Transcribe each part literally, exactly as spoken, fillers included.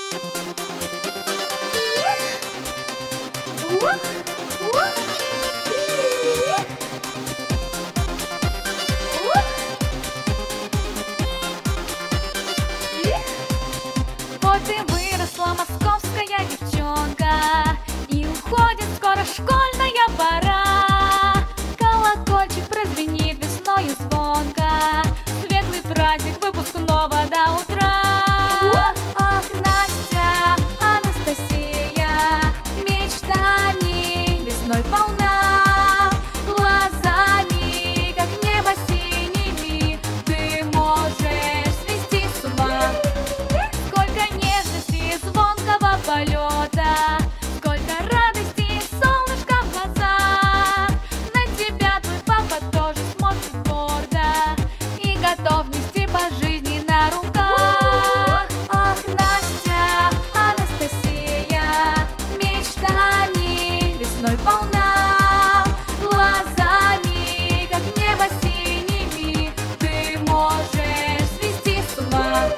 Вот и выросла московская девчонка, и уходит скоро школьная пора. Колокольчик прозвенит весною звонко, светлый праздник выпускного до утра. Ах, Настя, Анастасия, мечтаний весной полна, глазами, как небо синими, ты можешь свести с ума. Сколько нежности и звонкого полета, сколько радости и солнышка в глазах. На тебя твой папа тоже смотрит гордо и готов нести по жизни на руках. Ах, Настя, Анастасия, мечтаний весной полна, глазами, как небо синими, ты можешь свести с ума.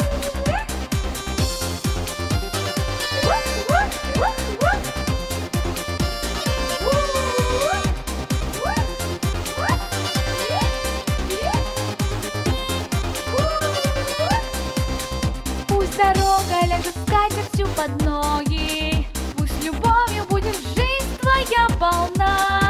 Пусть дорога ляжет скатертью под ноги, пусть любовью будет жизнь твоя полна.